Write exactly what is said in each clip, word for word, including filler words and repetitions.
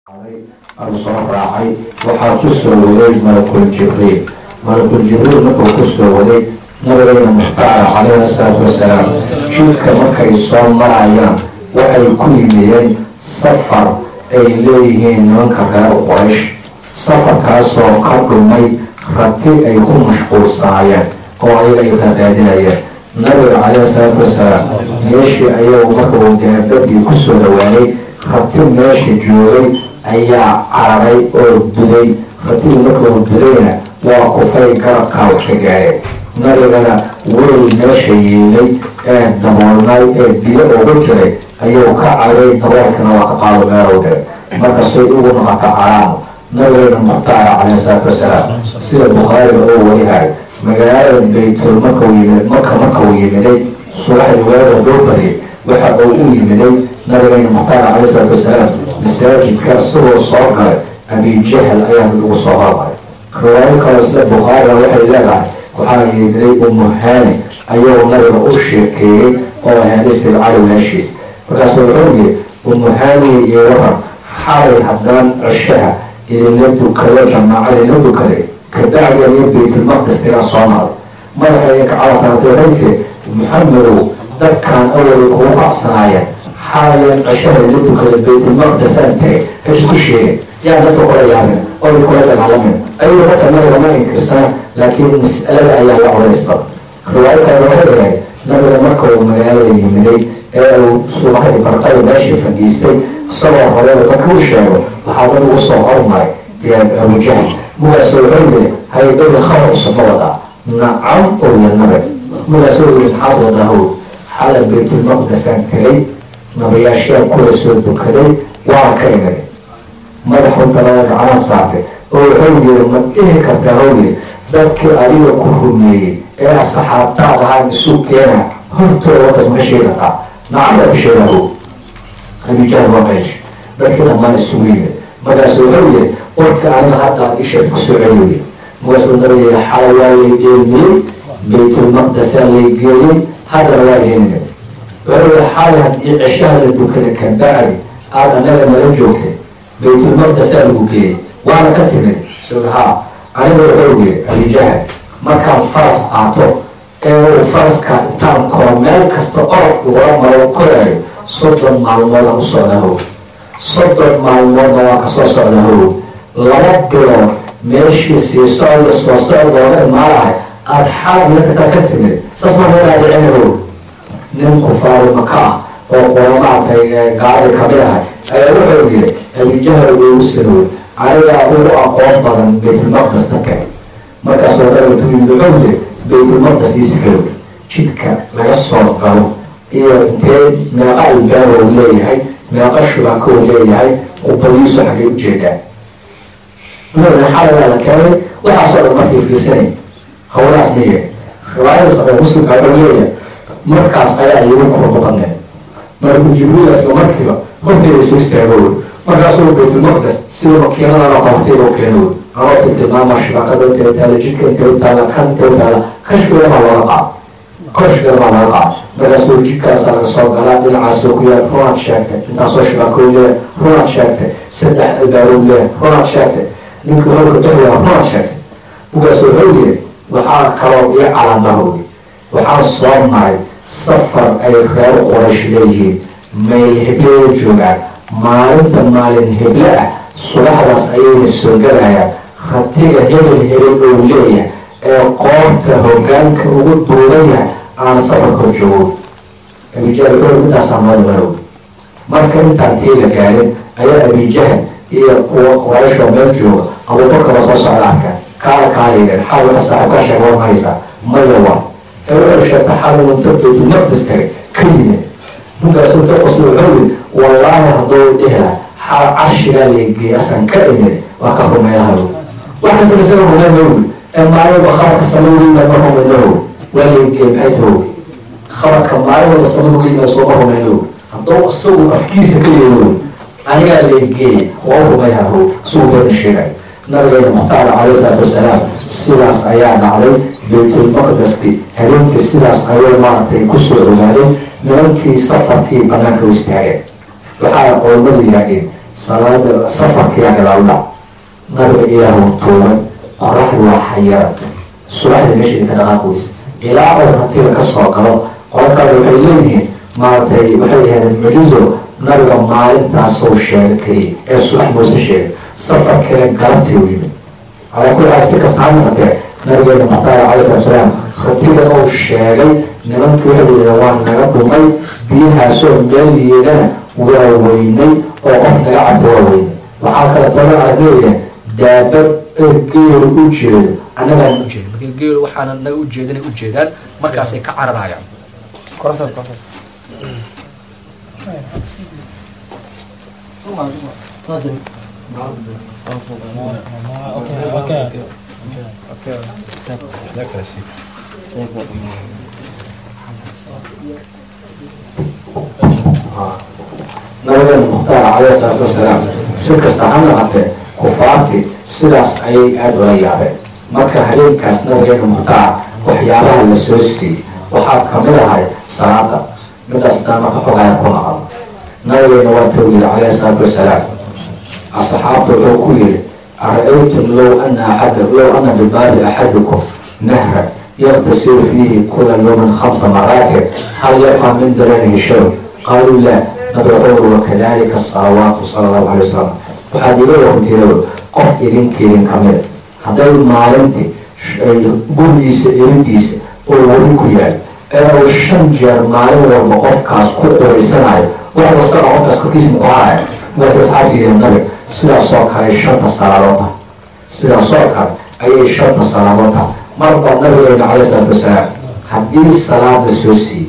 soo raacay waxaa ku soo waday malakul jibriil malakul jibriil markuu ku soo waday nabigeena muxtaara calayhi salaatu wasalaam jidka markay soo marayaan waxay ku yimideen safar ay leeyihiin nimanka reer quraysh safarkaasoo ka dhumay rati ay ku mashquulsanaayeen oo ayaga ay raaraadinayeen nabiga calayhi salaatu wasalaam meeshii ayagu markuu gaabadii ku soo dhawaaday rati meesha joogay ayaa cararay oo duday ratii markuu dudayna waa kufay garabkaa wax ka gaareen nabigana weli meesha yeelay ee daboolnay ee biyo ugu jiray ayuu ka caray daboolkana waa ka qaado meelow dhe marka say ugu noqota calaamo nabigeena muxtaara calayhi salaatu wasalaam sida bukhaariga oo warihay magaalada baytul markuu yimid marka markuu yimiday subaxdii weerada loo bariyay waxa uu u yimiday nabigeena muxtaara calayhi salaatu wasalaam masaajidka isagoo soo galay abijahl ayaa lagu soo hormaray riwaayo kale sida bukhaariga waxay leedahay waxaa yimiday umu haani ayuu nabiga u sheekeeyey oo ahaday sayid cali walaashiis markaasuu wuxuu yiri umu haani iyo waran xalay haddaan cishaha idinla dukado jamaacada idinla dukaday kabacdi ayay baytulmaqdis iga soo maray madaxa iyo kacala saartay waxay tiri maxamedow dadkaan awalay kugu kacsanaayeen xaalayan cishada la dukada baytulmaqdisaan tagay ay isku sheegeen yaa dadka kula yaabeen oo ay kula dagaalamen ayuu marka nabiga ma inkirsana laakiin mas'alada ayaa la culays badan riwaayo kale waxay dhahay nabiga marka uu magaalada yimiday ee uu subaxdii barqada meeshii fadhiistay isagoo horeba dadka u sheego waxaa dad ugu soo hormaray abujahl mugaasoo wuxuu yiri haydada khabar cusub ma wadaa nacam oo ya nabig mugaasoo yiri maxaad wadahow xalay baytulmaqdisaan tagay nabayaashiyaa kula soo dukaday waa ka imid madaxu dalada gacana saartay oo wuxuu yiri ma dhihi kartaa howli dadkii adiga ku rumeeyey ee asxaabtaad ahaa isu keena hortooda wakas ma sheegataa nacam aa sheegaho abijahl waa qeysh dadkii dhammaan isugu yimid markaasuu wuxuu yiri warka aniga hadda ad isha kusoo celiyo markaasuu nabiga xala waa lay geelmiyey baytulmaqdisaa lay geeyey haddana waa heenina wuxuu xalay haddii cishaha la dukada kabacdi aada anaga nala joogtay baytulmaqdisaa lagu geeyey waana ka timid soo haa aniga wuxuu yiri abijahl markaan faras qaato ee uu faraskaas intaan koro meel kasta orod lagula maro koraayo soddon maalmooda u socdaho soddon maalmoodna waa kasoo socdaho laba bilood meeshii sii socda soo socda looga imaalahay aada xaal lakataa ka timid saas markaa dhicinaho nin kufaari maka ah oo qolamaatay gaadi kamid ahay ayaa wuxuu yiri abijahl ugu sirooy anigaa ugu aqoon badan baytulmaqdis take markaasoo nabiga tuyimid wuxuu yiri baytulmaqdis ii sifeeyo jidka laga soo galo iyo intee meeqa albaaba uu leeyahay meeqa shubaka uu leeyahay qubadiisu xaggay u jeedaan nabiga xaladaa la keenay waxaasoo dhan markay fiirsanay hawlaas miye riwaayada saxiix muslimka wuxuu leeyahay markaas ayaa iyagu kurba badneen malakul jibriil isla markiiba horteeda soo istaagoy markaasuu baytulmaqdis sida makiinadana qortayba u keenoy alabta tilmaama shibakada intay taala jidka intay taala kan intay taala kashfiga baa looga qaad kashfiga baa looga qaad markaasuu jidkaasaa laga soo galaa dhinacaasoo ku yahay runaad sheegtay intaasoo shibakoo leeyahay runaad sheegtay saddex albaaboo leeyahay runaad sheegtay ninka wuxuu ka dhexyaa runaad sheegtay mugaas wuxuu yiri waxaa kaloo ii calamahoy waxaan soo maray safar ay reer quraysh leeyihiin mayl hebleya joogaan maalinta maalin heble ah subaxdaas ayayna soo galayaan ratiga hebel hebel ou leeyahay ee qoorta hogaanka ugu duubanyahay aana safarka joogo abijahl wuxuu midaasaa nool marow marka intaan tii la gaarin ayaa abijahl iyo kuwa qurayshoo meel jooga abubakar oo soo socda arkaan kaala kaalaydeen xal waxa saaxiib ka sheeg war mahaysaa maya waa ee wuxuu sheegtay xalay unta baytulmaqdis tagay ka yimid ninkaas unta qosla wuxuu yiri wallaahi hadduu dhihi laha xal carshigaa leegeeyay asan ka imid waa ka rumeeyahayo wax kasta isaga rumeeyahow ee maalinba khabarka samaweyna ma rumeeyahow waa leegeeyay maxay tahow khabarka maalinba samaweyna sooma rumeeyahow hadduu isagu afkiisa ka yeelow anigaa leegeeyay waa rumeeyahow isagu beena sheegay nabigeena muxtaara calayhi salaatu wasalaam sidaas ayaa dhacday baytulmaqdiski habeenkii sidaas ayay maaragtay kusoo ogaadeen nimankii safarkii banaanka u istaageen waxaa culamadu yidhaahdeen صلاة سفر كي يعني الله نبي إياه طول قرح وحيرة سؤال مش كده غاقوس إلى أول رتيل كسر قلب قال قالوا حيلينه ما تي وحي هذا المجوزه نبي مال تعصو الشركة السؤال موسى الشركة سفر كي قلبتي ويمن على كل أسئلة استعمل قطع نبي المختار عليه الصلاة والسلام رتيل أو الشركة نمن كل الوان نقول مي بيها سوء ملي لنا وويني وقفنا قاعد ووين وحاكا طلع عليه دابر الجيل وجهه أنا لا وجهه لكن الجيل وحنا لا وجهه أنا وجهه مركز كعرض يعني كراسة كراسة تفضل اوكي اوكي اوكي لا كلاسيك نبي المختار عليه الصلاة والسلام سلك استعمل عبده كفارتي سلاس أي أدوية مركز هذين كاس نبي المختار وحيابها للسوسي وحاب كاملها صلاة من أسلام حقوقها يكون عام نبي نواتوي عليه الصلاة والسلام أصحاب الركوع أرأيتم لو أن أحد لو أن بباب أحدكم نهر يغتسل فيه كل يوم خمس مرات هل يبقى من درنه شيء؟ قالوا لا ندعوه وكذلك الصلوات صلى الله عليه وسلم وحديثه وقتله قف إذن كيرين كامل هذا المعلمتي قوليس إرنتيس أولوري كيال أو شنجر معلم وقف كاس كل رسالة وهو صار عقد كيس مقاعد وتسعى في النبي سلا صاك أي شرط الصلوات سلا صاك أي شرط الصلوات مرة النبي عليه الصلاة والسلام حديث صلاة السوسي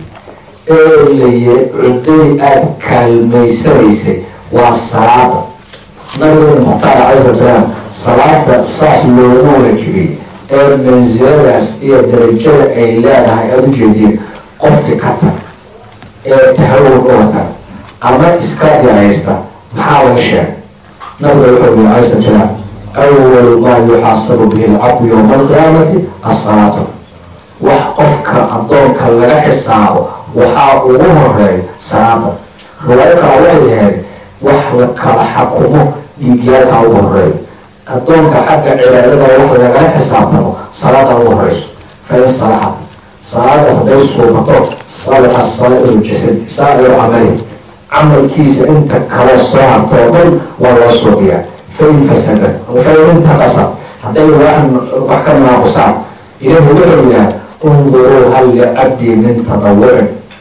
اللي عدي أكل ميسريسي والصلاة نبي المختار عليه الصلاة والسلام صلاة صاص لونه كبير من زرس إلى درجة إيلادها أبجدين قفك كتر تهور قوتها أما إسكاد يا عيسى محاول شيء نبي الحبيب عليه الصلاة والسلام أول ما يحاسب به العبد يوم القيامة الصلاة وحقفك أنطونك لغا حسابه وحاقوه الرأي صلاة روايك عليه وحلك حكمه يجيك على الرأي أنطونك حق عبادته وحلك حسابه صلاة الرأي فهي الصلاة صلاة تدرس صوبته صالح الصلاة الجسد سائر عمله عمل كيس انت كلا صلاة توضل والرسولية فإن فسدت وفإن انتقصت حتى واحد وحكمنا قصاب إليه بحرية انظروا هل لعبدي من تطور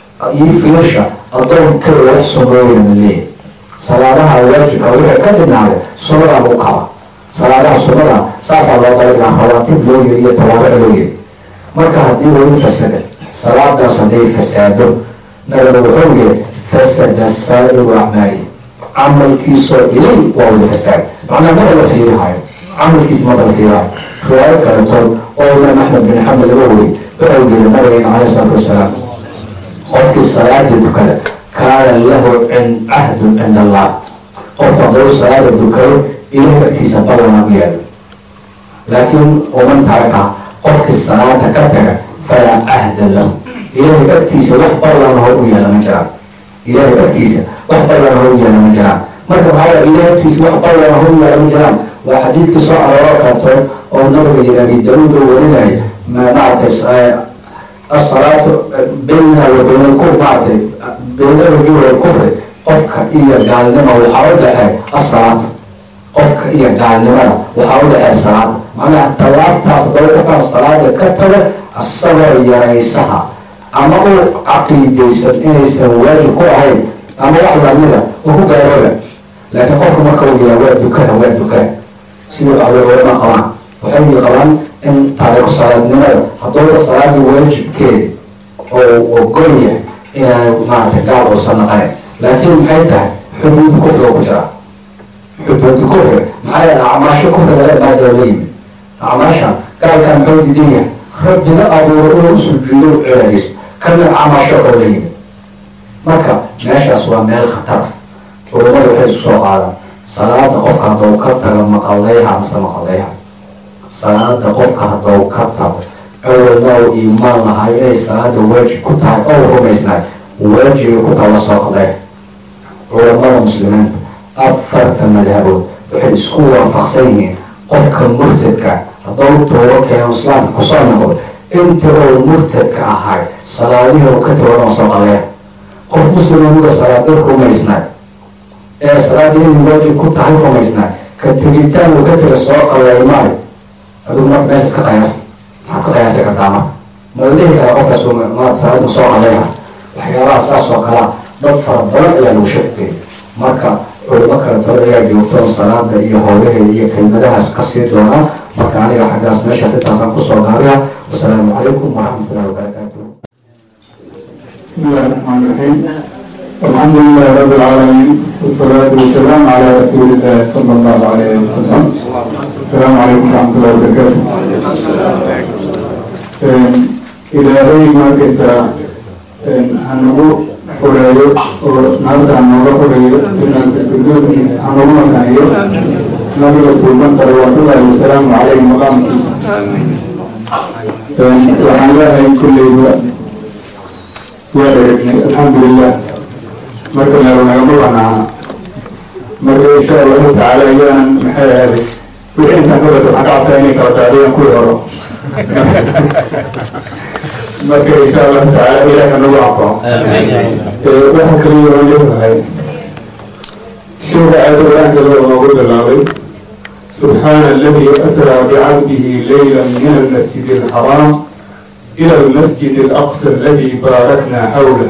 يفلش أظن كل يحسنوا من الليل صلاة واجب أولئك كدنا على صلاة مقاوة صلاة صلاة ساسا الله طريقها خواتب لوي يتوابع لوي مركا هدي وين فسدت صلاة دا صدي فساده نقدر بحرية فسد السائر وأعماله عمل كيس إليه وهو الفساد معناه ما هو فيه هاي عمل كيس ما هو فيه هاي رواية كالطول أولنا محمد بن حمد الأولي بأولي النبي عليه الصلاة والسلام قفك الصلاة الدكالة كان له عند عهد عند الله قفك ضوء الصلاة الدكالة إليه بأتي سبب ونبيال لكن ومن تركها قفك الصلاة كتك فلا عهد له إليه بأتي سبب ونبيال لمن جرى إلهي بأتيسة وحبا لنا هو يانا مجرام مركب على إلهي بأتيسة وحبا لنا هو يانا مجرام وحديث كسوء على واقعته أو نبغي أبي داود ولنعي ما معتس الصلاة بيننا وبين الكفر معتس بين الرجوع والكفر قفك إيا قال لما وحاول لها الصلاة قفك إيا قال لما وحاول لها الصلاة معنى التواب تصدر قفك الصلاة كتب الصبر يريسها أما هو عقيدة إنسان واجب كوهين أما واحد عمله وهو قال لكن قف ما كوي واد دكان واد دكان سيدو على ولا قران وحي قران إن تعلق الصلاة نمر حضور الصلاة واجب كده أو وقوية إن ما تقال وصنقين لكن محيطها حدود كفر وكجرة حدود كفر محايا أعماش كفر لا ما زالين أعماشها قال كان حدود دينية ربنا أبو رؤوس سجود عريس كان عمل شغلين مركب ماشي أسوأ من الخطر ولما يحس سوق هذا صلاة قفها دوكتها لما قضيها مثل ما قضيها صلاة قفها دوكتها أول ما إيمان لها إلي صلاة واجب كتها أو هو مسنا واجب كتها وصل قضيها ولما المسلمين afarta madhabood waxay isku waafaqsan yihiin qofka murtadka hadduu tooba keeno islaamka kusoo noqdo inta oo murtadka ahay salaadihii oo ka tago soo qaleeya qof muslim uga salaada rumaysnaa ee salaadii inay waajib ku tahay rumaysnaa ka tegitaan uu ka taga soo qaleeya maayo adigu marka meesha ka qiyaas maxaa ka qiyaasay kartaa marka ma la dhihi karaa qofkaas ma salaada soo qaleeya waxyaabaha saas oo kalea dad fara badan ayaa lagu shakiyay marka culimo kale talo ayaa joogto salaada iyo howlaheeda iyo kelmadahaas kasii doonaa marka aniga xaggaas meeshaas intaasaan kusoo gaabaya wasalaamu calaykum waraxmatullahi wabarakaatuh. بسم الله الرحمن الرحيم الحمد لله رب العالمين والصلاة والسلام على رسول الله صلى الله عليه وسلم. السلام عليكم ورحمة الله وبركاته. إلهي ما كسا هنقول حرية ونرجع نقول حرية إن الفردوس هنقول مكانية نبي رسول الله صلى الله عليه وسلم عليه مقام وعن الله كل يوم وعليكم الحمد لله مركز ونعملنا مركز إن شاء الله تعالى يان محل هذه وإن تنقلت حق عصيني كوتاريا كل هرم مركز إن شاء الله تعالى إليك نوعكم وحكى لي ونجوه هاي شوف آية الأنجل ومقول العظيم سبحان الذي أسرى بعبده ليلا من المسجد الحرام إلى المسجد الأقصى الذي باركنا حوله.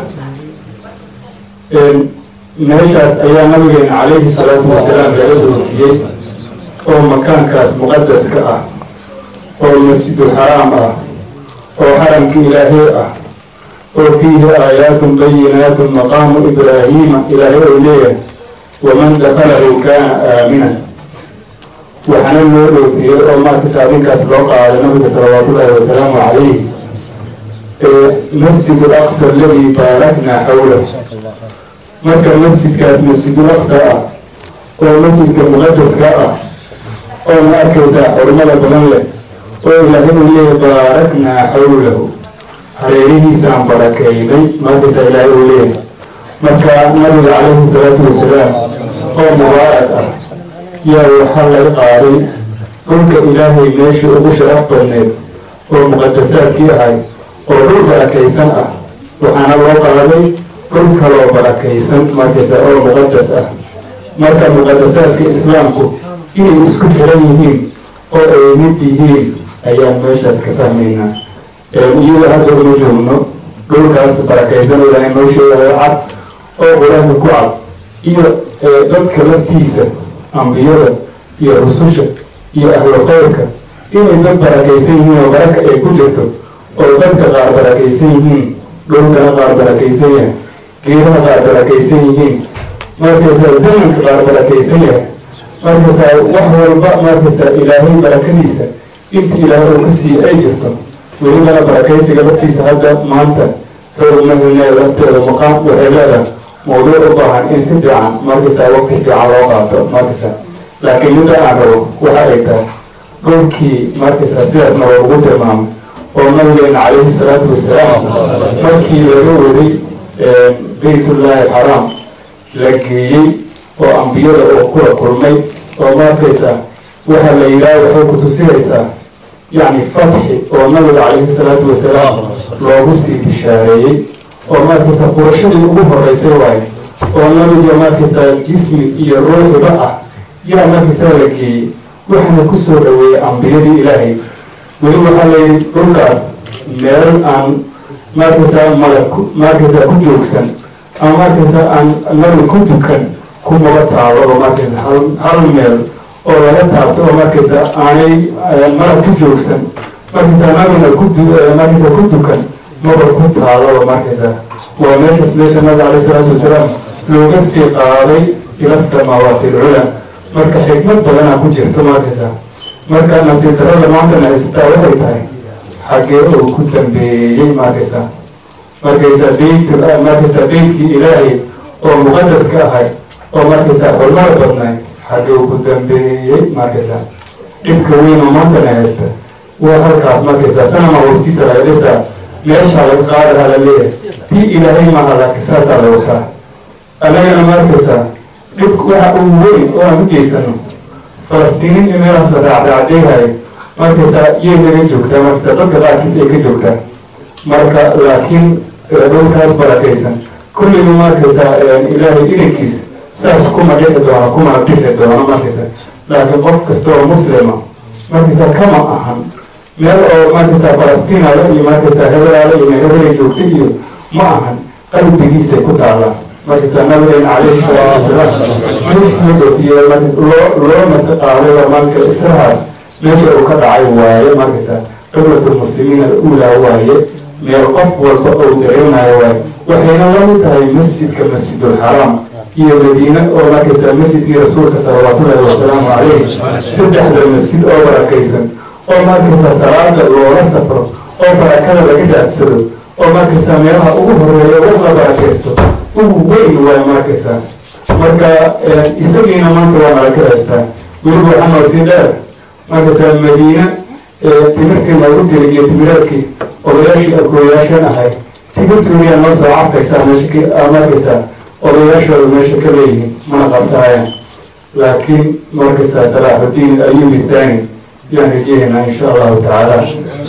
نهاية أيام نبي عليه الصلاة والسلام يرسل الجيش أو مكان كاس مقدس كأه أو المسجد الحرام أه أو حرم إلهي أه أو فيه آيات بينات مقام إبراهيم إلهي إليه ومن دخله كان آمنا وحنلوا في أمر كتابين كاس الوقع على النبي صلى الله عليه وسلم عليه مسجد الأقصى الذي باركنا حوله. مركز مسجد كاس مسجد الأقصى أو مسجد المقدس كاء أو مركز حرمة بلنله أو لكن اللي باركنا حوله عليه سام بركيني مركز إلى أوليه مركز النبي عليه الصلاة والسلام أو مباركة يا وحل القاري قلت إلهي ماشي أبشر أقبلني ومقدسات كيهاي وروح بركيسان أه وحنا الله قالي كل كلام بركيسان مركز أو مقدس أه مركز مقدسات في إسلامكم إني مسكت عليهم أو أيمتهم أيام مشاس كفهمينا يجوا هذا الرجومنا كل كاس بركيسان ولا يمشي ولا عد أو ولا نقعد إيه لم كلفتيسه أنبياء يا رسول يا أهل خيرك إني لم بركيسين وبركة كجتو oo dadka qaar barakaysan yihiin dhulkana qaar barakaysan yahay geedaha qaar barakaysan yihiin markaysaa zamanka qaar barakaysan yahay markaysaa wax walba markaysaa ilaahay barakadiisa inta ilaahay uu ka siiyey ay jirto welibana barakaysiga laftiisa hadda maanta xoogmahine lafteeda maqaam waxay leedahay mawduuc u baahan in si fiican markaysaa waqti fiican loo qaato markaysaa laakiin midda aan rabo waxa ay tahay dhulkii markaysaa sidaasna waa ugu tilmaamay ونبينا عليه الصلاة والسلام مكي لغوري بيت الله الحرام لقي وأنبياء وقرى كرمي وما كيسا وحا ليلا وحوك تسيسا يعني فتح ونبي عليه الصلاة والسلام لغسي بشاري وما كيسا قرشد الأمور ريسواي ونبي وما كيسا جسم يروح بقى يا ما كيسا لقي وحنا كسر أنبياء إلهي weli waxaa layidhi dhulkaas meel aan markaysaa malag markaysaa ku joogsan ama markaysaa aan nabi ku dukan ku maba taabo oo markaysa hal hal meel oo laga taabto oo markaysaa aanay malag ku joogsan markaysaa nabina ku markaysaa ku dukan maba ku taabo oo markaysaa waa meeshaas meesha nabiga calayhi salaatu wasalaam looga sii qaaday ila samaawaati alculaa marka xikmad badanaa ku jirto markaysaa marka nasiib darada maantana haysataa waxay tahay xaggee uu ku dambeeyey markaysaa markaysaa beyt markaysaa beytkii ilaahay oo muqadaska ahay oo markaysaa xurmada badnay xaggee uu ku dambeeyey markaysaa dhibka weyn oo maantana haysta waa halkaas markaysaa sanama hoostiisa laga dhisaa meeshaa laga qaadahaa la leeyahay tii ilaahay maaha laakiin saasaa la wataa annagana markaysaa dhibku waxa uu weyn oo aan u geysano falastiiniin iyo meelaas la raacraacdeegayo markaysaa iyay naga joogtaa markaysaa dadka qaarkiis ay ka joogtaa marka laakiin dhulkaas barakaysan kulliba markaysaa ilaahay idankiis saas kuma dhici doono kumana bixi doono markaysa laakiin qof kasta oo muslima markaysaa kama ahan meel oo markaysaa falastiinada iyo markaysaa hebelaada iyo hebelay joogta iyo ma ahan qalbigiisay ku taallaa markaysaa nabigeena calayhi salaatu wasalaam madaxooda iyo loo loo masaqaadayba marka israhaas meesha uu ka dhacay waaye markaysaa qiblatul muslimiina uulaa waaye meel qof walba oo dareemayo waaye waxayna lamid tahay masjidka masjidul xaraam iyo madiina oo markaysaa masjidkii rasuulka salawaatullahi wasalaamu calayhi saddexda masjid oo barakaysan oo markaysaa salaada loola safro oo barakada laga daadsado oo markaysaa meelaha ugu horeeya wax la barakaysto ugu weyn waayo markaysaa marka isagiina maanta waa nala ka haystaa weliba waxaa noo sii dheer markaysaa madiina timirtii noogu diri iyo timireedkii odayaashii akooyaashan ahay timirtoodiyaa noo soo carfaysaa meesha markaysaa odayaashooda meesha ka leeyihiin mana qabsanayaan laakiin markaysaa salaaxudiin ayubi thani yaan rajeehaynaa insha allahu tacaala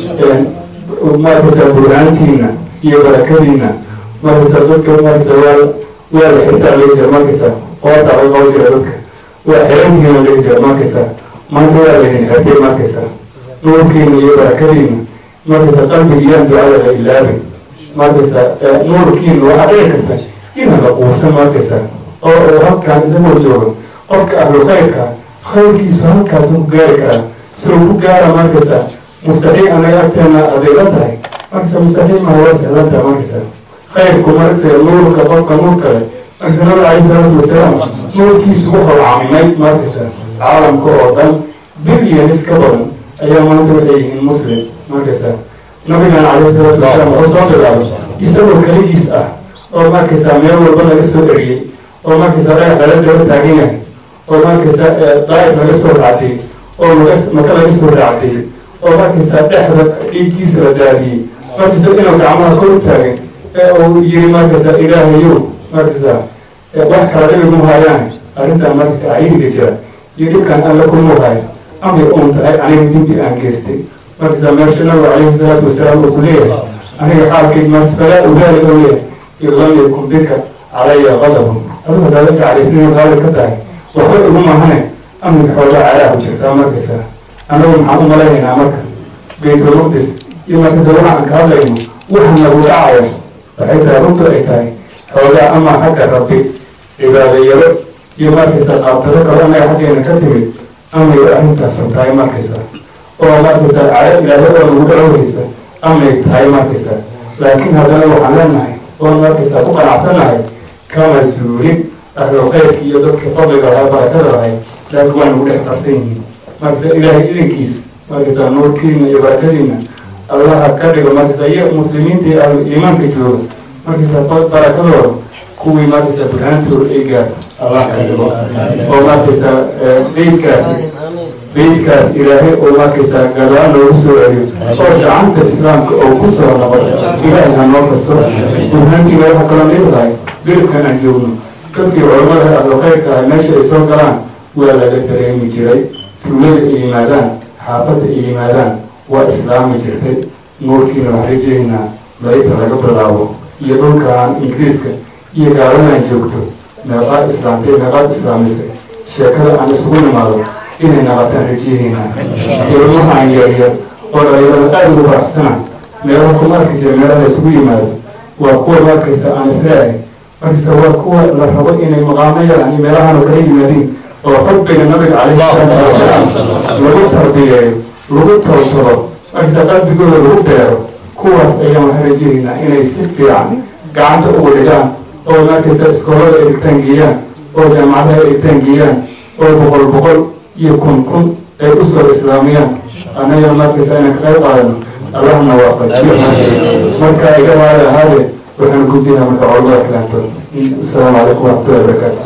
markaysaa burhaantiina iyo barakadiina markaysaa dadka markaysaa waa waa la xirtaa laga jira markaysaa qoorta laga qabo jira dadka waa xirantiina laga jira markaysaa maanta waa laydin xirtay markaysaa nuurkiina iyo barakadiina markaysaa qalbigiyaan ducada la ilaabay markaysaa nuurkiina waxaa dhici karta inaan la quusan markaysaa oo uu halkaan isagoo joogo qofka ahlu khayrka khayrkiisu halkaas ku gaari karaa si uu ku gaara markaysaa mustaxiil anaga agteena adeega tahay markaysaa mustaxiil maha waa sahlan tahay markaysaa khayrku markaysaa nuurka qofka nuur kale markaysaa nabi calayhi salaatu wasalaam nuurkiisu wuxuu caamimay markaysaa caalamka oo dhan bilyanis ka badan ayaa maanta waxay yihiin muslim markaysaa nabigan calayhi salaatu wasalaam wuxuu soo bilaabay isagoo keligiis ah oo markaysaa meel walba laga soo eriyey oo markaysaa dhagax lala daba taagan yahay oo markaysaa daa'if laga soo raactay oo maka laga soo raactay oo markaysaa dhexda dhiiggiisa la daadiyey markaysaa inuu gacmaha kor u taagan ee uu yiri markaysaa ilaahayow markaysaa wax kala dhibi mu haayaan arrintan markaysaa cayidiga jira iyo dhibkan alla kuma haayo amay uun tahay aniga dembi aan geystay markaysaa meesha nabiga calayhi salaatu wasalaam uu ku leeyahay aniga xaalkayg markas falaa ubaali oo leeyahay in lam yakun bika calaya qadabun adigu hadaad ka calaysnayn qaali ka tahay waxba igu mahane amniga xoogaa caadaa ku jirtaa markaysaa anagu maxaan u malaynaynaa marka baytulmaqdis iyo markaysaa waxa aan ka hadlayno waxa nagu dhacayo waxay tahay runtu ay tahay xoogaa ama xagga rabbi cibaadayaro iyo markaysaa qaabtado kale anaga xaggeena ka timid amay arrintaasan tahay markaysaa oo markaysaa caado ilaahay oo nagu dhacoweysa amay tahay markaysaa laakiin haddana waxaan leenahay oo markaysaa ku qanacsanahay kama suulin ahlu khayrka iyo dadka fadliga lahaa barakada lahay laakiin waa nagu dhex qarsan yihiin markaysaa ilaahay idankiisa markaysaa nuurkiina iyo barakadiina allaha ka dhigo markaysaa iyo muslimiinta iyo ahlu iimaanka jooga markaysaa barakadooda kuwii markaysaa burhaantooda ay gaar allah ka dhigo oo markaysaa beydkaasi beydkaas ilaahay oo markaysaa gadaal loogu soo celiyo oo gacanta islaamka oo ku soo noqoto ilaahay ha noo kasto burhaantiina waxaa kaloo leedahay bilibkan aan joogno dadkii culamada ahlu khayrka ah meesha ay soo galaan waa laga dareemi jiray tuulada ay yimaadaan xaafadda ay yimaadaan waa islaami jirtay nuurkiina waxaan rajeeynaa layta laga bilaabo iyo dhulkaan ingiriiska iyo gaaladan joogto meeqaad islaamtay meeqaad islaamisay sheekada aan isugu nimaado inay naqataan rajeeynaa ilmahaan yaryar oo dhalinyarada aada ugu faraxsana meelaha kuma arki jira meelaha isugu yimaado waa kuwa markaysa aan isleehay markaysa waa kuwa la rabo inay maqaamayaan iyo meelahan oo kala yimaadiin oo xubbiga nabiga calayhi salaatu wasalaam lagu tarbiyeeyo lagu toltolo markaysa qalbigooda lagu beero kuwaas ayaan waxaan rajeeynaa inay si fiican gacanta ugu dhigaan oo markaysa iskoolada ay dhigtaan geeyaan oo jaamacadaha ay dhigtaan geeyaan oo boqol boqol iyo kun kun ay u soo islaamiyaan annagana markaysa inaan ka qayb qaadano allahna waafajiyo marka iga haada ahaadee waxaan gudbinaa marka culamada kalaantood asalaamu calaykum waraxmatullahi wabarakaatu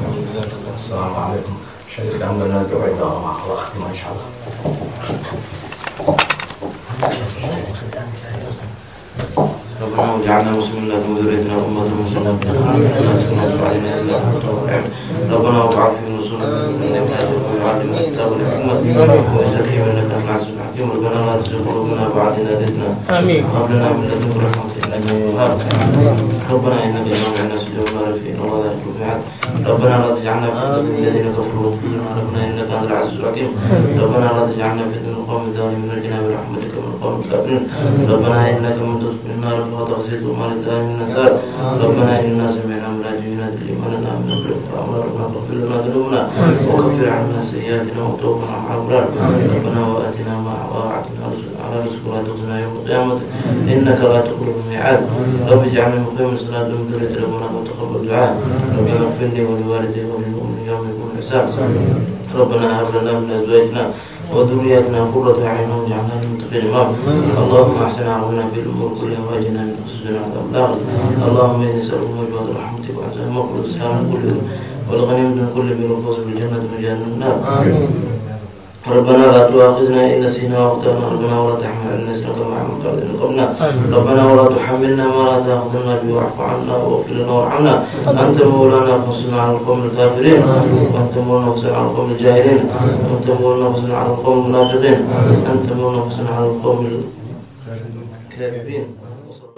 السلام عليكم شريك عملنا الدعاء مع اختي ما شاء الله ربنا واجعلنا مسلمين لك وذريتنا أمة مسلمة لا تسلط علينا إلا أنت الرحيم ربنا وابعث في نصرنا من يهديك ويعلمنا الكتاب والحكمة ويزكيهم إنك أنت العزيز الحكيم ربنا لا تزغ قلوبنا بعد إذ هديتنا وهب لنا من لدنك رحمة إنك أنت الوهاب ربنا إنك جامع الناس اليوم لا ريب فيه ولا يخلف الميعاد ربنا لا تجعلنا فتنة للذين كفروا ربنا إنك أنت العزيز الحكيم ربنا لا تجعلنا فتنة للقوم الظالمين ونجنا برحمتك من القوم الكافرين ربنا إنك من تدخل النار فقد غسلت وما للظالمين من أنصار ربنا إنا سمعنا مناديا ينادي للإيمان أن آمنوا بربك فآمنا فاغفر لنا ذنوبنا وكفر عنا سيئاتنا وتوفنا مع الأبرار ربنا وآتنا ما وعدتنا على رزقك ولا تخزنا يوم القيامة إنك لا تخلف الميعاد رب اجعلني مقيم الصلاة ومن ذريتي ربنا وتقبل دعاء ربنا اغفر لي ولوالدي وللمؤمنين يوم يقوم الحساب ربنا هب لنا من أزواجنا وذرياتنا قرة أعين واجعلنا للمتقين إماما اللهم احسن عملنا في الأمور كلها واجعلنا من خزي عذاب الآخرة اللهم إني أسألك موجبات رحمتك وعزاء المغفرة والسلام كله والغنيمة من كل بر والفوز بالجنة ومجال من النار ربنا لا تؤاخذنا إن نسينا واخطأنا ربنا ولا تحمل علينا إصرا كما حملت على الذين من قبلنا ربنا ولا تحملنا ما لا طاقة لنا به واعف عنا واغفر لنا وارحمنا أنت مولانا فانصرنا على القوم الكافرين وأنت مولانا فانصرنا على القوم الجاهلين وأنت مولانا فانصرنا على القوم المنافقين أنت مولانا فانصرنا على القوم الكاذبين